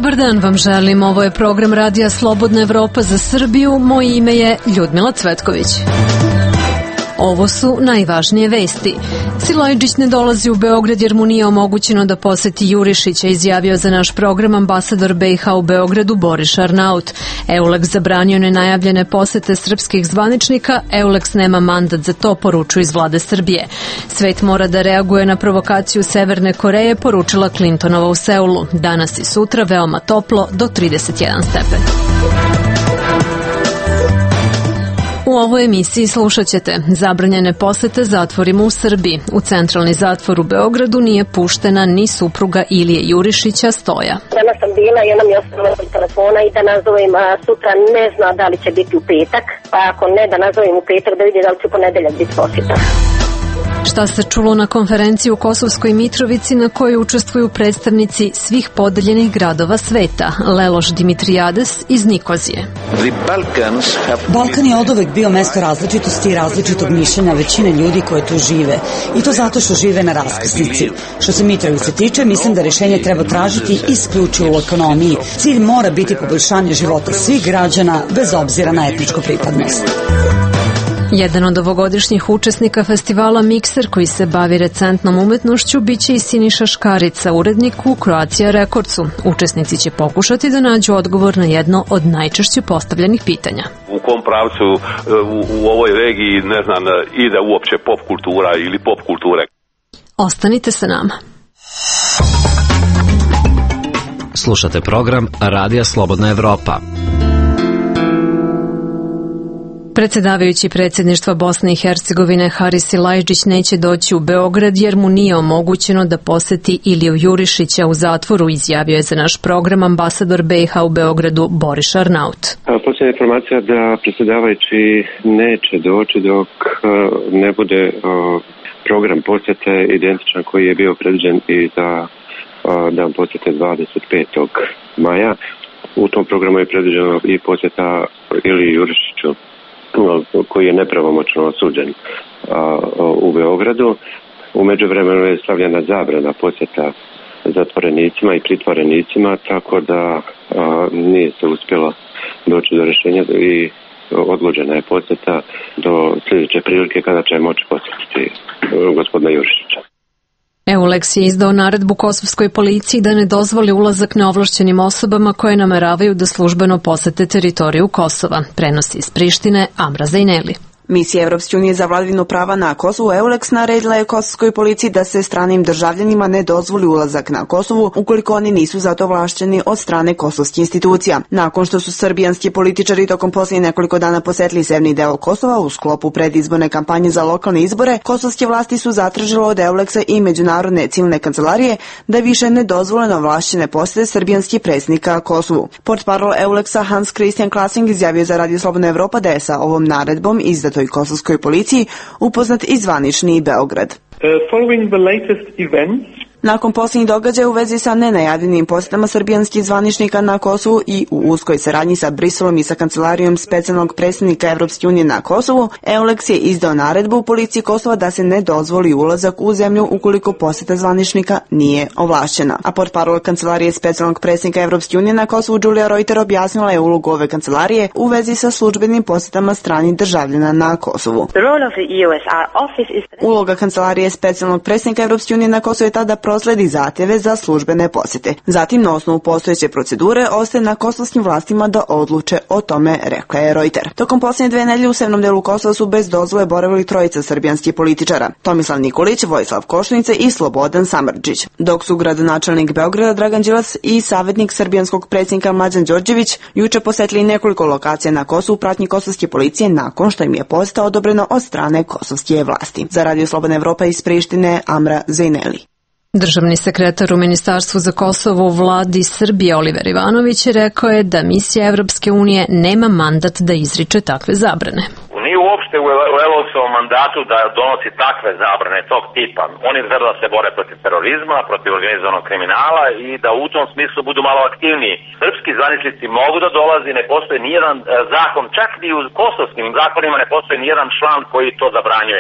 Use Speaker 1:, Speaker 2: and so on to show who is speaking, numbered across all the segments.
Speaker 1: Dobar dan vam želim, ovo je program Radija Slobodna Evropa za Srbiju, moje ime je Ljudmila Cvetković. Ovo su najvažnije vesti. Silajđić ne dolazi u Beograd jer mu nije omogućeno da poseti Jurišića, izjavio za naš program ambasador BiH u Beogradu Boris Arnaut. EULEX zabranio nenajavljene posete srpskih zvaničnika, EULEX nema mandat za to, poručuju iz vlade Srbije. Svet mora da reaguje na provokaciju Severne Koreje, poručila Clintonova u Seulu. Danas i sutra veoma toplo, do 31 stepen. U ovoj emisiji slušat ćete zabranjene posete zatvorima u Srbiji. U centralni zatvor u Beogradu nije puštena ni supruga Ilije Jurišića Stoja.
Speaker 2: Danas sam bila i ona mi je ostavila telefona i da nazovem sutra, ne zna da li će biti u petak, pa ako ne da nazovem u petak da vidi da li će u ponedeljak biti posjeta.
Speaker 1: Šta se čulo na konferenciji u Kosovskoj Mitrovici na kojoj učestvuju predstavnici svih podeljenih gradova sveta? Leloš Dimitrijades iz Nikozije.
Speaker 3: Balkan je oduvek bio mesto različitosti i različitog mišljenja većine ljudi koje tu žive. I to zato što žive na raskrsnici. Što se Mitrovice tiče, mislim da rešenje treba tražiti isključivo u ekonomiji. Cilj mora biti poboljšanje života svih građana bez obzira na etničku pripadnost.
Speaker 1: Jedan od ovogodišnjih učesnika festivala Mikser, koji se bavi recentnom umetnošću, biće i Siniša Škarica, urednik u Croatia Recordsu. Učesnici će pokušati da nađu odgovor na jedno od najčešće postavljenih pitanja.
Speaker 4: U kom pravcu u ovoj regiji, ne znam, ide uopće pop kultura ili pop kulture?
Speaker 1: Ostanite sa nama.
Speaker 5: Slušate program Radija Slobodna Evropa.
Speaker 1: Predsjedavajući predsjedništva Bosne i Hercegovine Haris Silajđić neće doći u Beograd jer mu nije omogućeno da poseti Iliju Jurišića u zatvoru, izjavio je za naš program ambasador BiH u Beogradu Boris Arnaut.
Speaker 6: Posljedna informacija da predsjedavajući neće doći dok ne bude program posjete identičan koji je bio predviđen i za dan posjete 25. maja. U tom programu je predviđeno i posjeta Iliji Jurišiću, koji je nepravomoćno osuđen u Beogradu. U međuvremenu je stavljena zabrana posjeta zatvorenicima i pritvorenicima, tako da nije se uspjelo doći do rješenja i odgođena je posjeta do sljedeće prilike kada će moći posjetiti gospodina Jurišića.
Speaker 1: EULEX je izdao naredbu kosovskoj policiji da ne dozvoli ulazak neovlašćenim osobama koje nameravaju da službeno posete teritoriju Kosova. Prenosi iz Prištine Amra Zajneli.
Speaker 7: Misija Evropske unije za vladavinu prava na Kosovu EULEX naredila je kosovskoj policiji da se stranim državljanima ne dozvoli ulazak na Kosovu ukoliko oni nisu za to ovlašćeni od strane kosovskih institucija. Nakon što su srbijanski političari tokom posljednjih nekoliko dana posetili severni deo Kosova u sklopu predizborne kampanje za lokalne izbore, kosovske vlasti su zatražile od EULEX-a i Međunarodne civilne kancelarije da više ne dozvole neovlašćene posete srbijanskih predsjednika Kosovu. Portparol EULEX-a Hans Christian Klasing izjavio za Radio Slobodna Evropa da je sa ovom naredbom izdatoj kosovskoj policiji upoznat i zvanični Beograd.
Speaker 8: Following the latest events,
Speaker 7: Nakon posljednjih događaja u vezi sa nenajavljenim posjetama srbijanskih zvaničnika na Kosovu i u uskoj saradnji sa Briselom i sa kancelarijom specijalnog predstavnika Evropske unije na Kosovu, EULEX je izdao naredbu u policiji Kosova da se ne dozvoli ulazak u zemlju ukoliko posjeta zvaničnika nije ovlašćena. A portparol kancelarije specijalnog predstavnika Evropske unije na Kosovu Julia Reuter objasnila je ulogu ove kancelarije u vezi sa službenim posjetama stranih državljana na Kosovu. Uloga kancelarije specijalnog predstavnika Evropske unije na Kosovu je tada prosledi zahtjeve za službene posjete. Zatim, na osnovu postojeće procedure, ostaje na kosovskim vlastima da odluče o tome, rekla je Reuter. Tokom posljednje 2 nedelje u severnom delu Kosova su bez dozvole boravili 3 srbijanskih političara: Tomislav Nikolić, Vojislav Koštunica i Slobodan Samardžić. Dok su gradonačelnik Beograda Dragan Đilas i savjetnik srbijanskog predsjednika Mlađan Đorđević juče posetili nekoliko lokacija na Kosovu u pratnji kosovske policije nakon što im je posjeta odobreno od strane kosovske vlasti. Za Radio Slobodna Evropa iz Prištine, Amra Zajneli.
Speaker 1: Državni sekretar u Ministarstvu za Kosovo u vladi Srbije Oliver Ivanović rekao je da misija Evropske unije nema mandat da izriče takve zabrane.
Speaker 9: Nije uopšte u Elosovom mandatu da donosi takve zabrane tog tipa. Oni žele da se bore protiv terorizma, protiv organizovanog kriminala i da u tom smislu budu malo aktivniji. Srpski zvaničnici mogu da dolazi, ne postoji nijedan zakon, čak i u kosovskim zakonima ne postoji nijedan član koji to zabranjuje.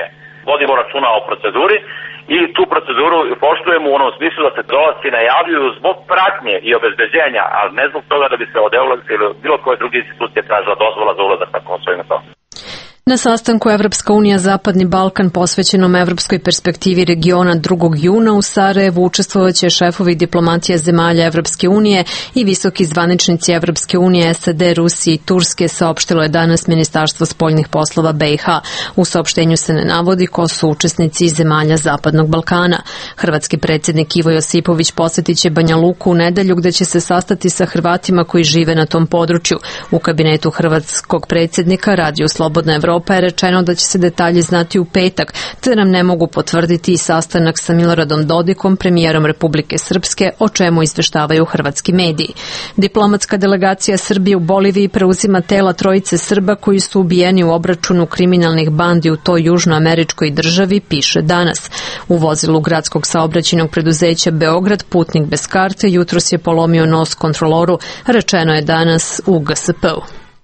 Speaker 9: vodimo računa o proceduri i tu proceduru poštujemo u onom smislu da se dolasci najavljuju zbog pratnje i obezbeđenja, ali ne zbog toga da bi se od EULEX ili bilo koje druge institucije tražila dozvola za ulazak na Kosovo i Metohiju.
Speaker 1: Na sastanku Evropska unija Zapadni Balkan posvećenom evropskoj perspektivi regiona 2. juna u Sarajevu učestvovaće šefovi diplomatija zemalja Evropske unije i visoki zvaničnici Evropske unije, SAD, Rusije i Turske, saopštilo je danas Ministarstvo spoljnih poslova BiH. U saopštenju se ne navodi ko su učesnici iz zemalja Zapadnog Balkana. Hrvatski predsjednik Ivo Josipović posjetiće Banja Luku u nedelju gde će se sastati sa Hrvatima koji žive na tom području. U kabinetu hrvatskog predsjednika Radio Slobodna Evropa je rečeno da će se detalji znati u petak, te nam ne mogu potvrditi i sastanak sa Miloradom Dodikom, premijerom Republike Srpske, o čemu izveštavaju hrvatski mediji. Diplomatska delegacija Srbije u Boliviji preuzima tela trojice Srba koji su ubijeni u obračunu kriminalnih bandi u toj južnoameričkoj državi, piše danas. U vozilu gradskog saobraćajnog preduzeća Beograd putnik bez karte jutros je polomio nos kontroloru, rečeno je danas u GSP-u.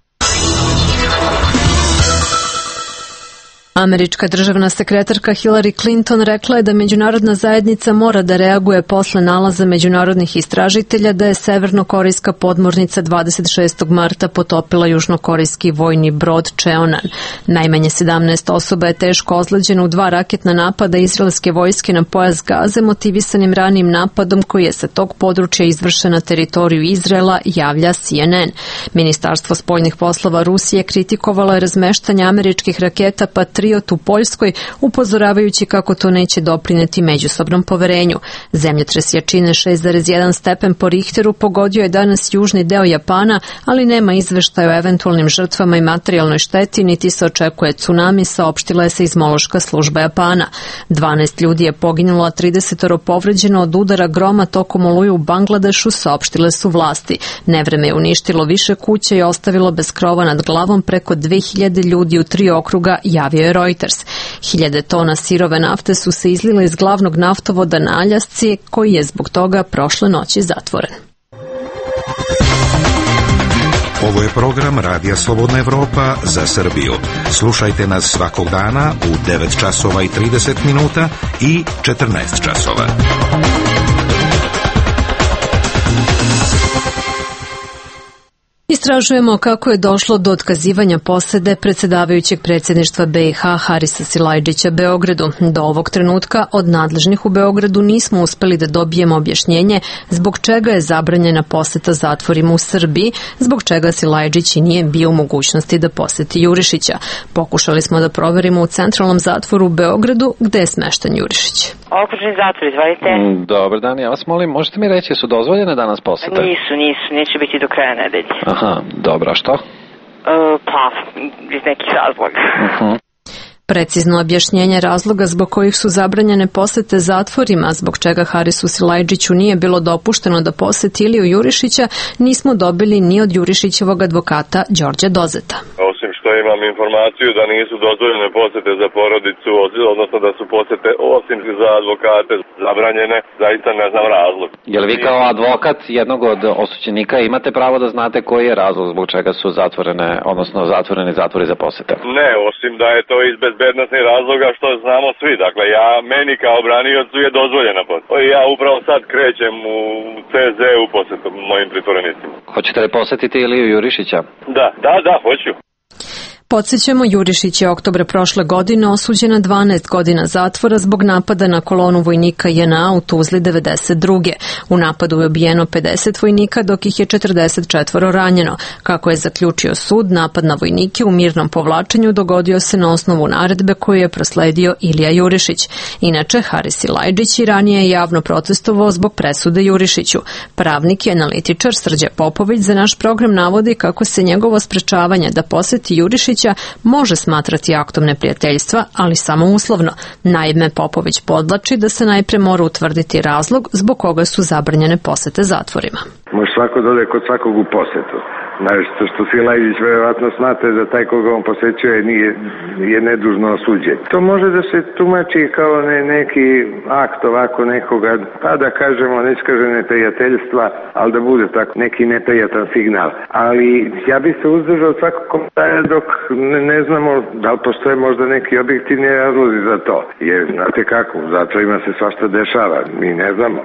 Speaker 1: Američka državna sekretarka Hillary Clinton rekla je da međunarodna zajednica mora da reaguje posle nalaza međunarodnih istražitelja da je severnokorejska podmornica 26. marta potopila južnokorejski vojni brod Cheonan. Najmanje 17 osoba je teško ozleđeno u 2 raketna napada izraelske vojske na pojas Gaze motivisanim ranijim napadom koji je sa tog područja izvršen na teritoriju Izraela, javlja CNN. Ministarstvo spoljnih poslova Rusije kritikovalo je razmeštanje američkih raketa Patriot u Poljskoj, upozoravajući kako to neće doprineti međusobnom poverenju. Zemljotres jačine 6,1 stepen po Richteru pogodio je danas južni deo Japana, ali nema izveštaja o eventualnim žrtvama i materijalnoj šteti, niti se očekuje tsunami, saopštila je seizmološka služba Japana. 12 ljudi je poginulo, a 30 povređeno od udara groma tokom oluje u Bangladešu, saopštile su vlasti. Nevreme je uništilo više kuća i ostavilo bez krova nad glavom preko 2000 ljudi u 3 okruga, javio je Reuters. 1000 tona sirove nafte su se izlile iz glavnog naftovoda na Aljasci, koji je zbog toga prošle noći zatvoren.
Speaker 10: Ovo je program Radija Slobodna Evropa za Srbiju. Slušajte nas svakog dana u 9 časova i 30 minuta i 14 časova.
Speaker 1: Istražujemo kako je došlo do otkazivanja posede predsjedavajućeg predsjedništva BiH Harisa Silajdžića Beogradu. Do ovog trenutka od nadležnih u Beogradu nismo uspeli da dobijemo objašnjenje zbog čega je zabranjena poseta zatvorima u Srbiji, zbog čega Silajdžić i nije bio u mogućnosti da poseti Jurišića. Pokušali smo da proverimo u centralnom zatvoru u Beogradu gde je smešten Jurišić.
Speaker 11: Okružni zatvor, izvolite.
Speaker 12: Dobar dan, ja vas molim, možete mi reći, su dozvoljene danas posete?
Speaker 11: Nisu, neće biti do kraja nedelje.
Speaker 12: Aha, dobro, što?
Speaker 11: Pa, iz nekih razloga.
Speaker 1: Precizno objašnjenje razloga zbog kojih su zabranjene posete zatvorima, zbog čega Harisu Silajdžiću nije bilo dopušteno da poseti Iliju Jurišića, nismo dobili ni od Jurišićevog advokata Đorđa Dozeta.
Speaker 13: Osim što imam informaciju da nisu dozvoljene posete za porodicu, odnosno da su posete osim za advokate zabranjene, zaista ne znam razlog.
Speaker 12: Jel vi kao advokat jednog od osuđenika imate pravo da znate koji je razlog zbog čega su zatvoreni zatvori za posete?
Speaker 13: Ne, osim da je to iz bezbednosnih razloga što znamo svi. Dakle, meni kao braniocu je dozvoljena poseta. Ja upravo sad krećem u CZ u posetu mojim pritvorenicima.
Speaker 12: Hoćete li posetiti Iliju Jurišića?
Speaker 13: Da, hoću.
Speaker 1: Podsjećamo, Jurišić je oktobra prošle godine osuđen na 12 godina zatvora zbog napada na kolonu vojnika JNA u Tuzli 92. U napadu je ubijeno 50 vojnika, dok ih je 44 ranjeno. Kako je zaključio sud, napad na vojnike u mirnom povlačenju dogodio se na osnovu naredbe koju je prosledio Ilija Jurišić. Inače, Haris Silajdžić i ranije je javno protestovao zbog presude Jurišiću. Pravnik i analitičar Srđa Popović za naš program navodi kako se njegovo sprečavanje da poseti Jurišić može smatrati aktom neprijateljstva, ali samo uslovno. Naime, Popović podlači da se najpre mora utvrditi razlog zbog koga su zabranjene posete zatvorima.
Speaker 14: Može svako dode kod svakog u posetu. što Silajđić verovatno smatra da taj koga on posećuje je nedužno osuđen. To može da se tumači kao neki akt ovako nekoga, pa da kažemo neiskažene prijateljstva, ali da bude tako neki neprijatan signal. Ali ja bih se uzdržao od svakog komentara dok ne znamo da li postoje možda neki objektivni razlozi za to. Jer, znate kako, u zatvorima se svašta dešava, mi ne znamo.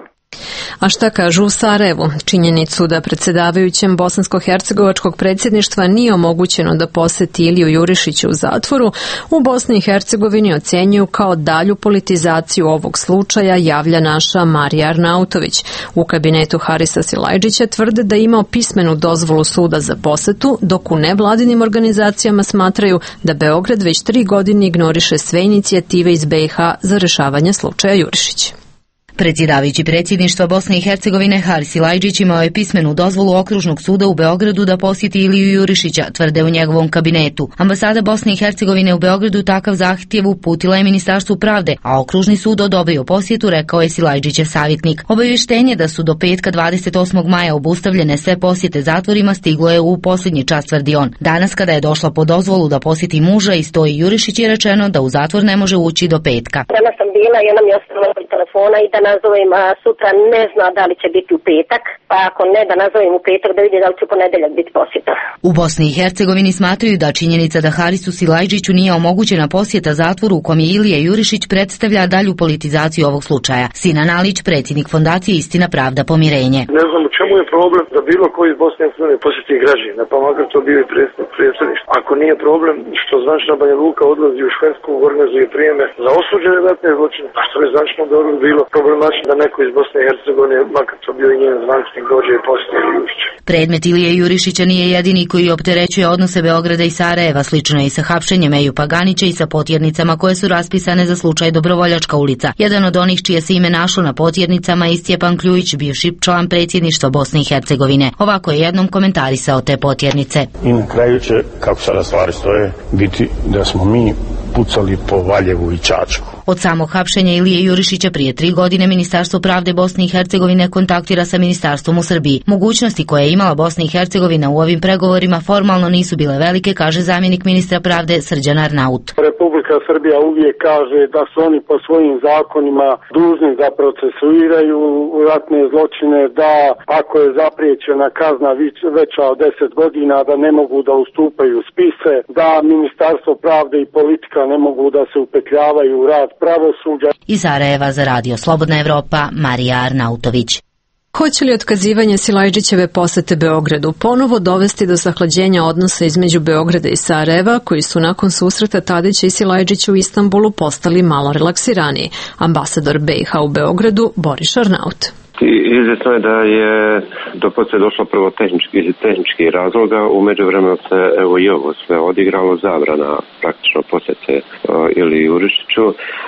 Speaker 1: A šta kažu u Sarajevu? Činjenicu da predsjedavajućem bosansko-hercegovačkog predsjedništva nije omogućeno da poseti Iliju Jurišića u zatvoru, u Bosni i Hercegovini ocenjuju kao dalju politizaciju ovog slučaja, javlja naša Marija Arnautović. U kabinetu Harisa Silajđića tvrde da je imao pismenu dozvolu suda za posetu, dok u nevladinim organizacijama smatraju da Beograd već 3 godine ignoriše sve inicijative iz BiH za rešavanje slučaja Jurišić.
Speaker 15: Predsjedavajući predsjedništva Bosne i Hercegovine Haris Silajđić imao je pismenu dozvolu Okružnog suda u Beogradu da posjeti Iliju Jurišića, tvrde u njegovom kabinetu. Ambasada Bosne i Hercegovine u Beogradu takav zahtjev uputila je Ministarstvu pravde, a Okružni sud odobrio posjetu, rekao je Silajđićev savjetnik. Obavještenje da su do petka 28. maja obustavljene sve posjete zatvorima stiglo je u posljednji čas, tvrdi on. Danas kada je došla po dozvolu da posjeti muža i stoji Jurišić je rečeno da u zatvor ne može ući do petka.
Speaker 2: Danas sam bila i ona mi je ostavila telefona i da nazovem sutra, ne zna da li će biti u petak, pa ako ne da nazovem u petak da vidi da li će u ponedeljak biti posjeta.
Speaker 15: U Bosni i Hercegovini smatraju da činjenica da Harisu Silajđiću nije omogućena posjeta zatvoru u kom je Ilija Jurišić predstavlja dalju politizaciju ovog slučaja. Sinan Alić, predsjednik fondacije Istina, pravda, pomirenje.
Speaker 16: Ne znam u čemu je problem da bilo koji iz Bosne i Hercegovine posjeti građanina, pa makar to bio i predsjedništvo. Ako nije problem što zvančna Banja Luka odlazi u Švedsku, organizuje prijeme za osuđene ratne zločine, a što je zvančno da bilo problematično da neko iz Bosne i Hercegovine, makar to bio i njen zvančnik, dođe i posjeti Jurišića.
Speaker 15: Predmet Ilije Jurišića nije jedini koji opterećuje odnose Beograda i Sarajeva, slično je i sa hapšenjem Eju Paganića i sa potjernicama koje su raspisane za slučaj Dobrovoljačka ulica. Jedan od onih čije se ime našlo na potjernicama je Stjepan Kljujić, bivši član predsjedništva Bosne i Hercegovine. Ovako je jednom komentarisao te potjernice.
Speaker 17: I na kraju će, kako sada stvari stoje, biti da smo mi pucali po Valjevu i Čačku.
Speaker 15: Od samog hapšenja Ilije Jurišića prije 3 godine Ministarstvo pravde Bosne i Hercegovine kontaktira sa ministarstvom u Srbiji. Mogućnosti koje je imala Bosna i Hercegovina u ovim pregovorima formalno nisu bile velike, kaže zamjenik ministra pravde Srđan Arnaut.
Speaker 16: Republika Srbija uvijek kaže da su oni po svojim zakonima dužni da procesuiraju ratne zločine, da ako je zapriječena kazna veća od 10 godina da ne mogu da ustupaju spise, da Ministarstvo pravde i politika ne mogu da se upetljavaju u rad pravosuđa.
Speaker 15: Iz Sarajeva za Radio Slobodna Evropa, Marija Arnautović.
Speaker 1: Hoće li otkazivanje Silajđićeve posete Beogradu ponovo dovesti do zahlađenja odnosa između Beograda i Sarajeva, koji su nakon susreta Tadića i Silajđića u Istanbulu postali malo relaksiraniji? Ambasador BiH u Beogradu, Boris Arnaut.
Speaker 6: Izvjesno je da je do posle došlo prvo tehnički razloga, u međuvremenu se evo i ovo sve odigralo, zabrana praktično posjete ili Jurišiću,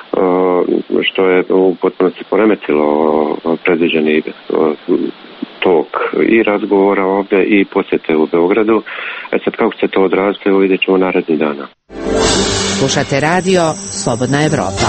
Speaker 6: što je u potpunosti poremetilo predviđeni tok i razgovora ovdje i posjete u Beogradu. Sad kako se to odraziti, vidjet ćemo narednih dana.
Speaker 15: Slušate radio Slobodna Evropa.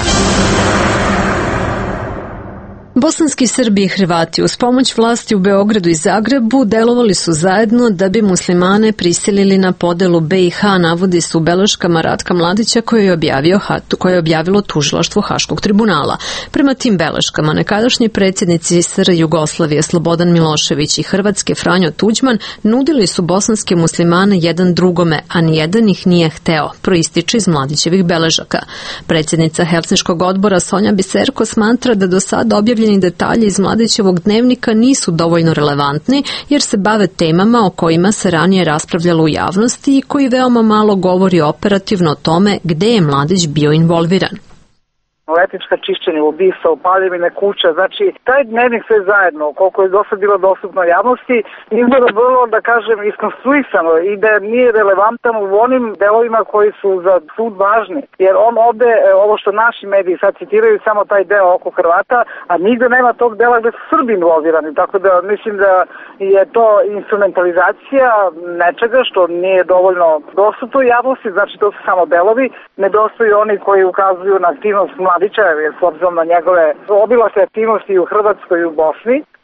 Speaker 1: Bosanski Srbi i Hrvati uz pomoć vlasti u Beogradu i Zagrebu delovali su zajedno da bi muslimane prisilili na podelu BiH, navodi su u beleškama Ratka Mladića koje je objavilo tužilaštvo Haškog tribunala. Prema tim beleškama nekadašnji predsjednici SR Jugoslavije Slobodan Milošević i Hrvatske Franjo Tuđman nudili su bosanske muslimane jedan drugome, a nijedan ih nije hteo, proističe iz Mladićevih beležaka. Predsjednica Helsinškog odbora Sonja Biserko smatra da do sada objavljeni detalji iz Mladićevog dnevnika nisu dovoljno relevantni jer se bave temama o kojima se ranije raspravljalo u javnosti i koji veoma malo govori operativno o tome gde je Mladić bio involviran.
Speaker 18: Etnička čišćenja, ubistva, upaljevine kuća, znači taj dnevnik sve zajedno, koliko je dosad bilo dostupno javnosti, izgleda vrlo, da kažem, iskonstruisano i da nije relevantan u onim delovima koji su za sud važni. Jer on ovde, ovo što naši mediji sad citiraju, samo taj deo oko Hrvata, a nigde nema tog dela gde su Srbi involvirani, tako da mislim da je to instrumentalizacija nečega što nije dovoljno dostupno javnosti, znači to su samo delovi, nedostaju oni koji ukazuju na aktivnost Mladića, jer s obzirom na njegove obilasne aktivnosti u Hrvatskoj i u Bosni,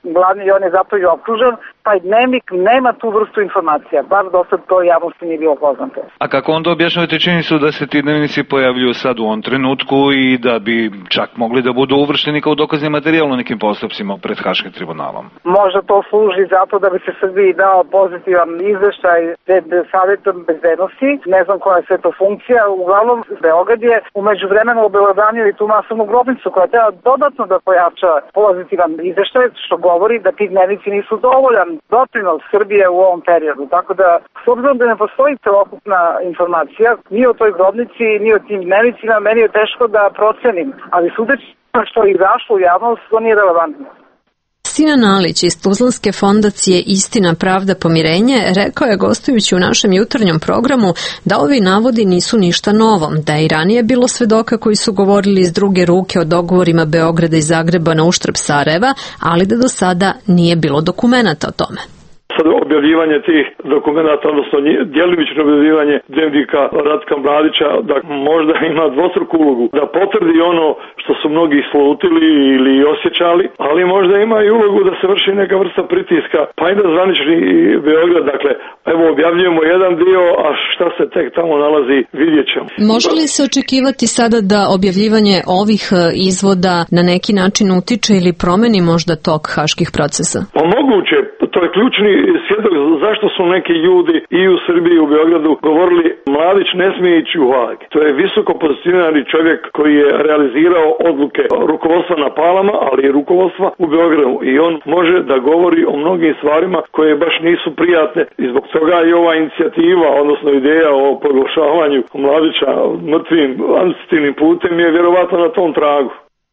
Speaker 18: glavni i on je zato i optužen, taj dnevnik nema tu vrstu informacija, bar do sad to javnosti nije bilo poznato.
Speaker 19: A kako onda objašnjavate činjenicu da se ti dnevnici pojavljuju sad u ovom trenutku i da bi čak mogli da budu uvršteni kao dokazni materijal u nekim postupcima pred Haškim tribunalom?
Speaker 18: Možda to služi zato da bi se Srbiji dao pozitivan izveštaj pred Savetom bezbednosti, ne znam koja je sve to funkcija, uglavnom Beograd je umeđu vremenu obelodanio i tu masovnu grobnicu koja treba dodatno da pojača pozitivan izveštaj, što govori da ti dnevnici nisu dovoljan doprinos Srbije u ovom periodu. Tako da, s obzirom da ne postoji celokupna informacija, ni o toj grobnici, ni o tim dnevnicima, meni je teško da procenim, ali sudeći što je izašlo u javnost, to nije relevantno.
Speaker 1: Sinan Nalić iz Tuzlanske fondacije Istina, pravda, pomirenje rekao je gostujući u našem jutarnjem programu da ovi navodi nisu ništa novo, da je i ranije bilo svedoka koji su govorili iz druge ruke o dogovorima Beograda i Zagreba na uštrb Sarajeva, ali da do sada nije bilo dokumenata o tome.
Speaker 20: Sad objavljivanje tih dokumenta, odnosno djelimično objavljivanje dnevnika Ratka Mladića, da možda ima dvostruku ulogu, da potvrdi ono što su mnogi slutili ili osjećali, ali možda ima i ulogu da se vrši neka vrsta pritiska, pa i da zvanični Beograd, dakle, evo objavljujemo jedan dio, a šta se tek tamo nalazi, vidjet ćemo.
Speaker 1: Može li se očekivati sada da objavljivanje ovih izvoda na neki način utiče ili promeni možda tok haških procesa?
Speaker 20: Pa moguće, to je ključni svjedok zašto su neki ljudi i u Srbiji i u Beogradu govorili Mladić ne smije ići u Hag. To je visoko pozicionirani čovjek koji je realizirao odluke rukovodstva na Palama, ali i rukovodstva u Beogradu. I on može da govori o mnogim stvarima koje baš nisu prijatne i zbog toga i ova inicijativa, odnosno ideja o proglašavanju Mladića mrtvim administrativnim putem je vjerovatno na tom tragu.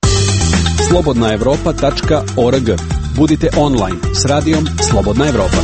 Speaker 21: Slobodnaevropa.org. Budite online s radijom Slobodna Evropa.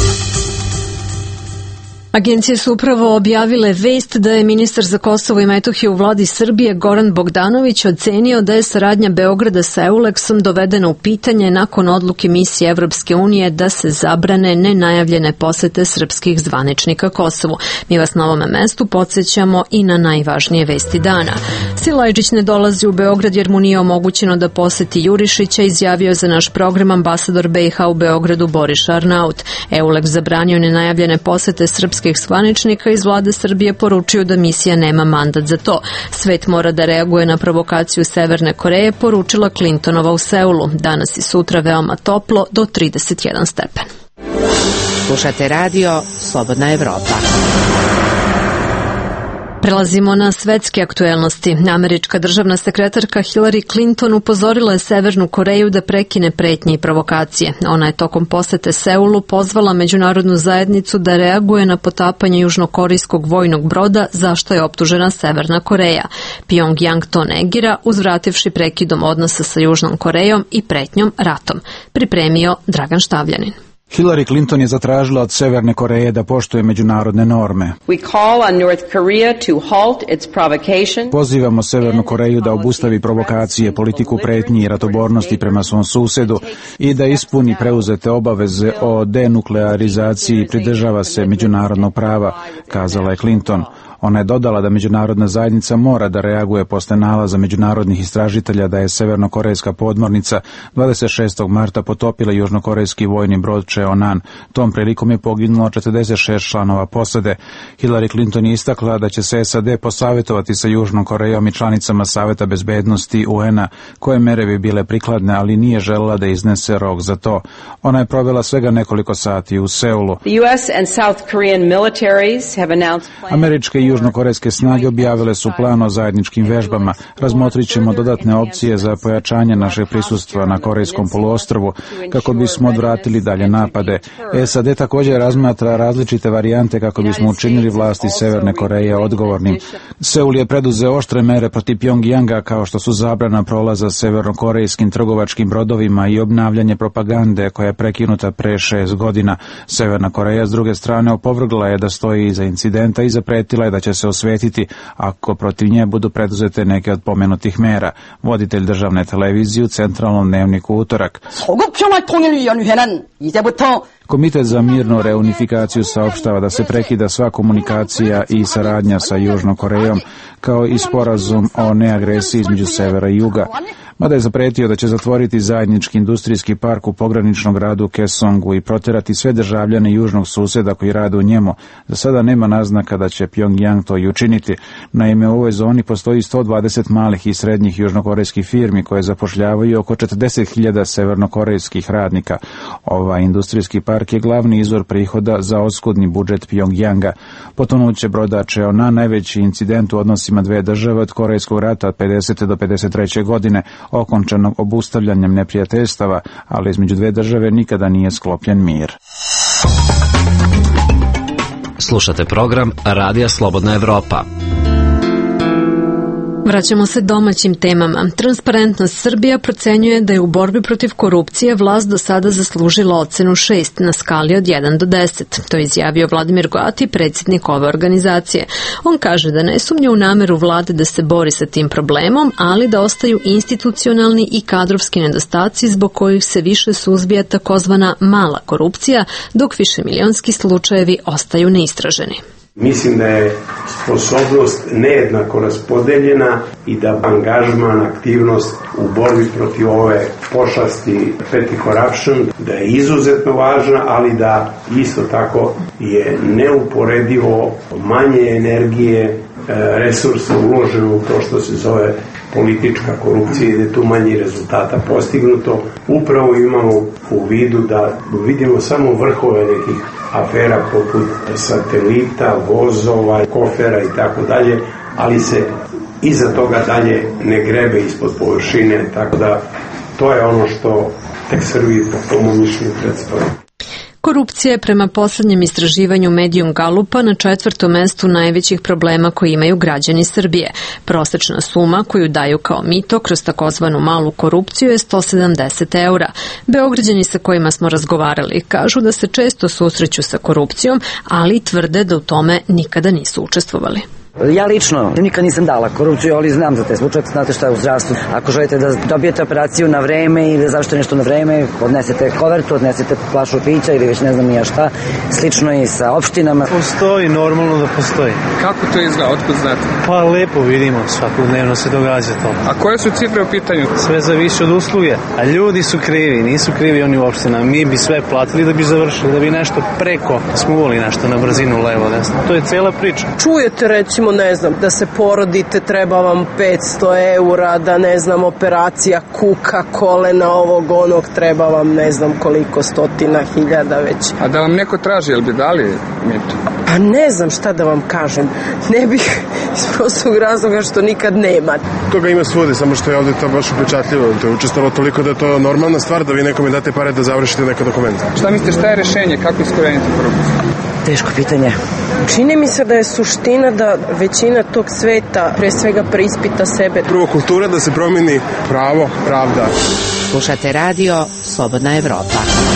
Speaker 1: Agencije su upravo objavile vest da je ministar za Kosovo i Metohiju u vladi Srbije Goran Bogdanović ocenio da je saradnja Beograda sa Euleksom dovedena u pitanje nakon odluke misije Evropske unije da se zabrane nenajavljene posete srpskih zvaničnika Kosovu. Mi vas na ovome mestu podsjećamo i na najvažnije vesti dana. Silajđić ne dolazi u Beograd jer mu nije omogućeno da poseti Jurišića, izjavio za naš program ambasador BiH u Beogradu Boris Arnaut. Euleks zabranio nenajavljene posete srpskih zvaničnika iz vlade Srbije, poručio da misija nema mandat za to. Svet mora da reaguje na provokaciju Severne Koreje, poručila Clintonova u Seulu. Danas i sutra veoma toplo do 31 stepen.
Speaker 22: Slušate radio Slobodna Evropa.
Speaker 1: Prelazimo na svetske aktuelnosti. Američka državna sekretarka Hillary Clinton upozorila je Severnu Koreju da prekine pretnje i provokacije. Ona je tokom posete Seulu pozvala međunarodnu zajednicu da reaguje na potapanje južnokorejskog vojnog broda, za što je optužena Severna Koreja. Pyongyang to negira, uzvrativši prekidom odnosa sa Južnom Korejom i pretnjom ratom. Pripremio Dragan Štavljanin.
Speaker 23: Hillary Clinton je zatražila od Severne Koreje da poštuje međunarodne norme. Pozivamo Severnu Koreju da obustavi provokacije, politiku pretnji i ratobornosti prema svom susedu i da ispuni preuzete obaveze o denuklearizaciji i pridržava se međunarodnog prava, kazala je Clinton. Ona je dodala da međunarodna zajednica mora da reaguje posle nalaza međunarodnih istražitelja da je severnokorejska podmornica 26. marta potopila južnokorejski vojni brod Cheonan. Tom prilikom je poginulo 46 članova posade. Hillary Clinton je istakla da će se SAD posavjetovati sa Južnom Korejom i članicama Saveta bezbednosti UN-a, koje mere bi bile prikladne, ali nije želela da iznese rok za to. Ona je provela svega nekoliko sati u Seulu. Američke i južnokorejske snage objavile su plan o zajedničkim vežbama. Razmotrit ćemo dodatne opcije za pojačanje našeg prisustva na Korejskom poluostrvu kako bismo odvratili dalje napade. SAD također razmatra različite varijante kako bismo učinili vlasti Severne Koreje odgovornim. Seul je preduzeo oštre mere protiv Pyongyanga, kao što su zabrana prolaza severnokorejskim trgovačkim brodovima i obnavljanje propagande koja je prekinuta pre 6 godina. Severna Koreja s druge strane opovrgla je da stoji iza incidenta i zapretila je da će se osvetiti ako protiv nje budu preduzete neke od pomenutih mera. Voditelj državne televizije u centralnom dnevniku utorak. Komitet za mirnu reunifikaciju saopštava da se prekida sva komunikacija i saradnja sa Južnom Korejom, kao i sporazum o neagresiji između severa i juga. Mada je zapretio da će zatvoriti zajednički industrijski park u pograničnom gradu Kaesongu i proterati sve državljane južnog suseda koji rade u njemu. Za sada nema naznaka da će Pyongyang to i učiniti. Naime, u ovoj zoni postoji 120 malih i srednjih južnokorejskih firmi koje zapošljavaju oko 40.000 severnokorejskih radnika. Ovaj industrijski park je glavni izvor prihoda za oskudni budžet Pyongyanga. Potonuće broda Cheona, najveći incident u odnosima dve države od Korejskog rata od 50. do 53. godine, okončanog obustavljanjem neprijateljstava, ali između dve države nikada nije sklopljen mir.
Speaker 22: Slušate program Radija Slobodna Evropa.
Speaker 1: Vraćamo se domaćim temama. Transparentnost Srbija procenjuje da je u borbi protiv korupcije vlast do sada zaslužila ocenu 6 na skali od 1 do 10. To je izjavio Vladimir Goati, predsjednik ove organizacije. On kaže da ne sumnja u nameru vlade da se bori sa tim problemom, ali da ostaju institucionalni i kadrovski nedostaci zbog kojih se više suzbija takozvana mala korupcija, dok višemilionski slučajevi ostaju neistraženi.
Speaker 3: Mislim da je sposobnost nejednako raspodeljena i da angažman, aktivnost u borbi protiv ove pošasti petty corruption, da je izuzetno važna, ali da isto tako je neuporedivo manje energije, resursa uloženo u to što se zove politička korupcija i da je tu manje rezultata postignuto. Upravo imamo u vidu da vidimo samo vrhove nekih afera poput satelita, vozova, kofera i tako dalje, ali se iza toga dalje ne grebe ispod površine, tako da to je ono što tek Srbiji po tomu mišljenju predstavlja.
Speaker 1: Korupcija je prema posljednjem istraživanju Medium Gallupa na 4. mestu najvećih problema koji imaju građani Srbije. Prosečna suma koju daju kao mito kroz takozvanu malu korupciju je 170 eura. Beograđani sa kojima smo razgovarali kažu da se često susreću sa korupcijom, ali tvrde da u tome nikada nisu učestvovali.
Speaker 4: Ja lično nikad nisam dala korupciju, ali znam za te slučaje. Znate šta je u zdravstvu. Ako želite da dobijete operaciju na vreme i da završite nešto na vreme, odnesete kovertu, odnesete plašu pića ili već ne znam ja šta. Slično i sa opštinama.
Speaker 5: Postoji, normalno da postoji.
Speaker 24: Kako to izgleda? Otkud znate?
Speaker 5: Pa lepo vidimo, svakodnevno se događa to.
Speaker 24: A koje su cifre u pitanju?
Speaker 5: Sve zavisi od usluge. A ljudi su krivi, nisu krivi oni u opštinama. Mi bi sve platili da bi završili, da bi nešto preko smuvali nešto na brzinu levo desno. To je cela priča.
Speaker 25: Čujete reći ne znam, da se porodite treba vam 500 eura, da ne znam, operacija kuka, kolena, ovog, onog, treba vam ne znam koliko stotina hiljada već.
Speaker 24: A da vam neko traži, jel bi dali mito?
Speaker 25: Pa ne znam šta da vam kažem. Ne bih iz prostog razloga što nikad nema.
Speaker 26: Toga ima svudi, samo što je ovdje to baš upečatljivo. To je učestvalo toliko da je to normalna stvar da vi nekome date pare da završite neka dokumenta.
Speaker 24: Šta mislite, šta je rešenje? Kako iskoreniti korupciju?
Speaker 4: Teško pitanje.
Speaker 25: Čini mi se da je suština da većina tog sveta pre svega preispita sebe.
Speaker 26: Prvo kultura da se promeni, pravo, pravda.
Speaker 22: Slušate radio Slobodna Evropa.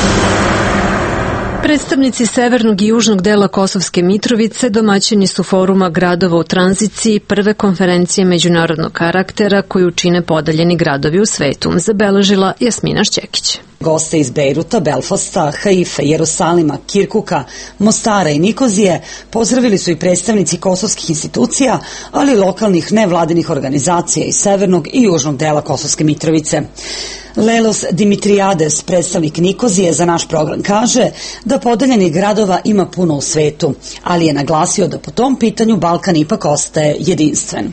Speaker 1: Predstavnici severnog i južnog dela Kosovske Mitrovice domaćini su foruma gradova u tranziciji prve konferencije međunarodnog karaktera koju čine podaljeni gradovi u svetu, zabeležila Jasmina Šćekić.
Speaker 27: Goste iz Bejruta, Belfasta, Haife, Jerusalima, Kirkuka, Mostara i Nikozije pozdravili su i predstavnici kosovskih institucija, ali i lokalnih nevladinih organizacija iz severnog i južnog dela Kosovske Mitrovice. Lelos Dimitriades, predstavnik Nikozije, za naš program kaže da podeljenih gradova ima puno u svetu, ali je naglasio da po tom pitanju Balkan ipak ostaje jedinstven.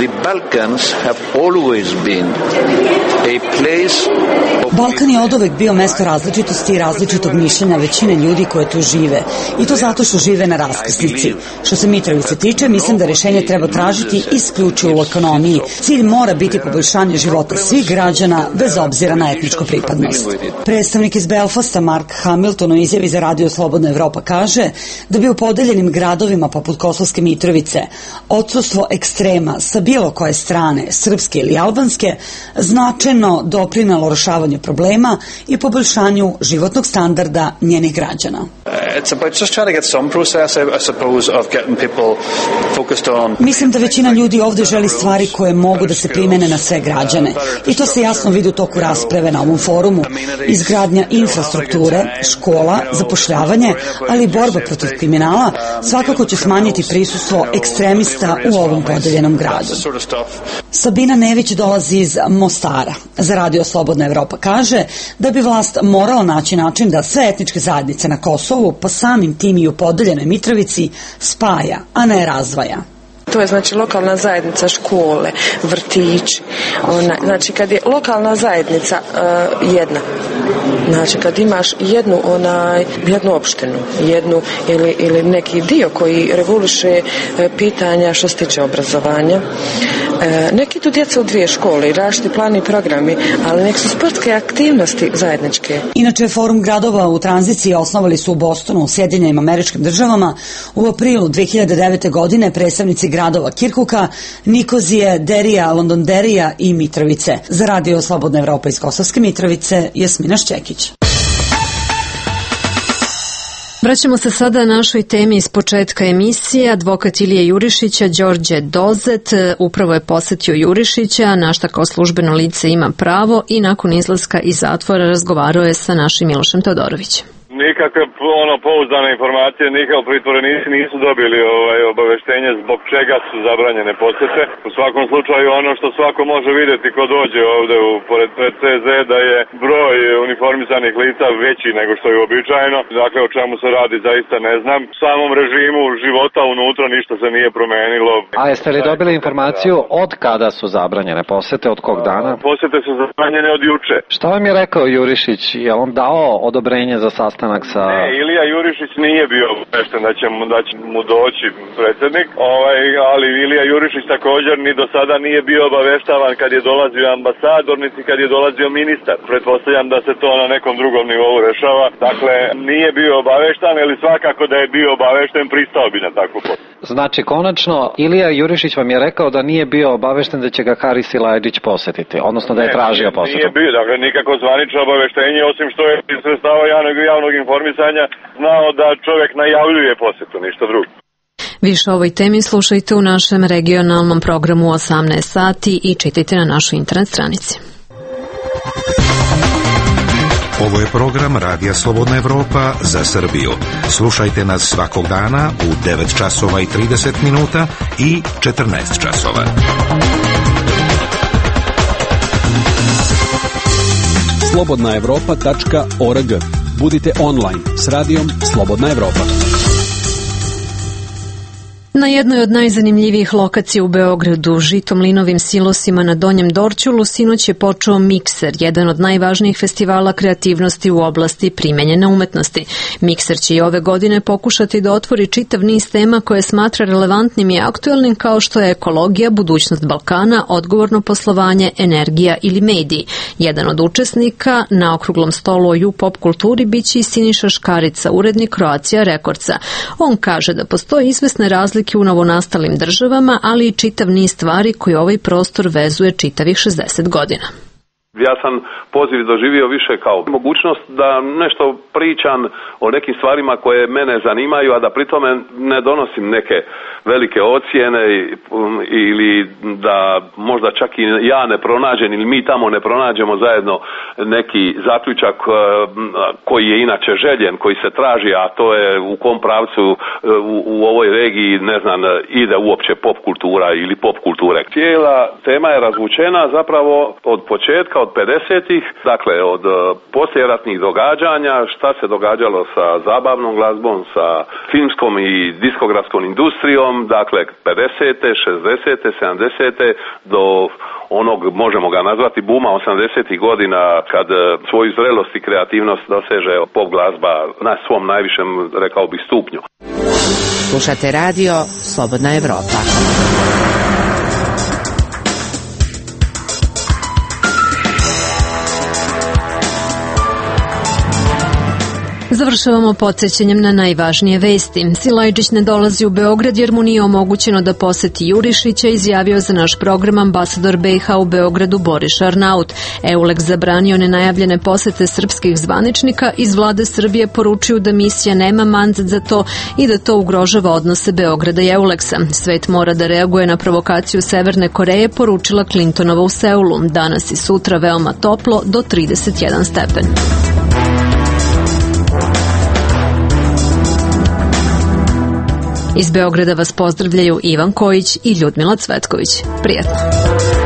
Speaker 27: Balkan je oduvek bio mesto različitosti i različitog mišljenja većine ljudi koje tu žive, i to zato što žive na raskrsnici. Što se Mitrovice tiče, mislim da rešenje treba tražiti isključivo u ekonomiji. Cilj mora biti poboljšanje života svih građana bez obzira na etničku pripadnost. Predstavnik iz Belfasta Mark Hamilton u izjavi za Radio Slobodna Evropa kaže da bi u podeljenim gradovima poput Kosovske Mitrovice odsustvo ekstrema sa bilo koje strane, srpske ili albanske, značajno doprinelo rešavanju problema i poboljšanju životnog standarda njenih građana.
Speaker 7: It's about just trying to get some process, I suppose, of getting people focused on.
Speaker 27: Mislim da većina ljudi ovde želi stvari koje mogu da se primene na sve građane. I to se jasno vidi u toku rasprave na ovom forumu. Izgradnja infrastrukture, škola, zapošljavanje, ali i borba protiv kriminala svakako će smanjiti prisustvo ekstremista u ovom podeljenom gradu. Sabina Nević dolazi iz Mostara. Za Radio Slobodna Evropa kaže da bi vlast morala naći način da sve etničke zajednice na Kosovu, pa samim tim i u podeljenoj Mitrovici, spaja, a ne razdvaja.
Speaker 8: To je znači lokalna zajednica, škole, vrtići. Znači kad je lokalna zajednica jedna, znači kad imaš jednu opštinu, ili neki dio koji reguliše pitanja što se tiče obrazovanja. Neki tu djeca u 2 škole i različiti plani i programi, ali nek su sportske aktivnosti zajedničke.
Speaker 27: Inače, Forum gradova u tranziciji osnovali su u Bostonu, u Sjedinjenim Američkim Državama. U aprilu 2009. godine predstavnici gradova Kirkuka, Nikozije, Derija, Londonderija i Mitrovice. Za Radio Slobodna Evropa iz Kosovske Mitrovice, Jasmina Šćekić.
Speaker 1: Vraćamo se sada našoj temi iz početka emisije. Advokat Ilije Jurišića, Đorđe Dozet, upravo je posetio Jurišića, na šta kao službeno lice ima pravo, i nakon izlaska iz zatvora razgovarao je sa našim Milošem Todorovićem.
Speaker 9: Nikakve pouzdane informacije, nikakve pritvorenici nisu dobili obaveštenje zbog čega su zabranjene posete. U svakom slučaju ono što svako može vidjeti ko dođe ovde pored CZ da je broj uniformisanih lica veći nego što je uobičajeno. Dakle, o čemu se radi zaista ne znam. U samom režimu života unutra ništa se nije promenilo.
Speaker 10: A jeste li dobili informaciju od kada su zabranjene posete, od kog dana?
Speaker 9: Posete su zabranjene od juče.
Speaker 10: Šta vam je rekao Jurišić? Je on dao odobrenje za sastanak?
Speaker 9: Ne, Ilija Jurišić nije bio obavešten da će mu doći predsjednik, ali Ilija Jurišić također ni do sada nije bio obaveštavan kad je dolazio ambasador, niti kad je dolazio ministar. Pretpostavljam da se to na nekom drugom nivou rešava. Dakle, nije bio obaveštan, ali svakako da je bio obavešten, pristao bi na takvu posjetu.
Speaker 10: Znači, konačno, Ilija Jurišić vam je rekao da nije bio obavešten da će ga Haris Silajdžić posetiti, odnosno da je tražio posetu.
Speaker 9: Nije bio, dakle, nikako zvanično obaveštenje, osim što je iz sredstava javnog informisanja znao da čovjek najavljuje posetu, ništa drugo.
Speaker 1: Više o ovoj temi slušajte u našem regionalnom programu 18 sati i čitajte na našoj internet stranici.
Speaker 11: Ovo je program Radija Slobodna Evropa za Srbiju. Slušajte nas svakog dana u 9 časova i 30 minuta i 14 časova.
Speaker 21: slobodnaevropa.org. Budite online s radijom Slobodna Evropa.
Speaker 1: Na jednoj od najzanimljivijih lokacija u Beogradu, Žitomlinovim silosima na Donjem Dorćolu, sinoć je počeo Mikser, jedan od najvažnijih festivala kreativnosti u oblasti primenjene umetnosti. Mikser će i ove godine pokušati da otvori čitav niz tema koje smatra relevantnim i aktuelnim, kao što je ekologija, budućnost Balkana, odgovorno poslovanje, energija ili mediji. Jedan od učesnika na okruglom stolu o pop kulturi biće i Siniša Škarica, urednik Croatia Recordsa. On kaže da postoji izvesne razlike u novonastalim državama, ali i čitav niz stvari koji ovaj prostor vezuje čitavih 60 godina.
Speaker 12: Ja sam poziv doživio više kao mogućnost da nešto pričam o nekim stvarima koje mene zanimaju, a da pritome ne donosim neke velike ocjene ili da možda čak i ja ne pronađem ili mi tamo ne pronađemo zajedno neki zaključak koji je inače željen, koji se traži, a to je u kom pravcu u ovoj regiji, ne znam, ide uopće pop kultura ili pop kulture. Cijela tema je razvučena zapravo od početka, od 50-ih, dakle od poslijeratnih događanja, šta se događalo sa zabavnom glazbom, sa filmskom i diskografskom industrijom, dakle 50-te, 60-te, 70-te do onog, možemo ga nazvati, buma 80-ih godina kad svoju zrelost i kreativnost doseže pop glazba na svom najvišem, rekao bih, stupnju.
Speaker 13: Slušate radio Slobodna Evropa.
Speaker 1: Završavamo podsjećanjem na najvažnije vesti. Silajđić ne dolazi u Beograd jer mu nije omogućeno da poseti Jurišića, izjavio za naš program ambasador BiH u Beogradu Boris Arnaut. EULEX zabranio nenajavljene posete srpskih zvaničnika, iz vlade Srbije poručuju da misija nema mandat za to i da to ugrožava odnose Beograda i EULEX-a. Svet mora da reaguje na provokaciju Severne Koreje, poručila Clintonova u Seulu. Danas i sutra veoma toplo do 31 stepen. Iz Beograda vas pozdravljaju Ivan Kojić i Ljudmila Cvetković. Prijatno.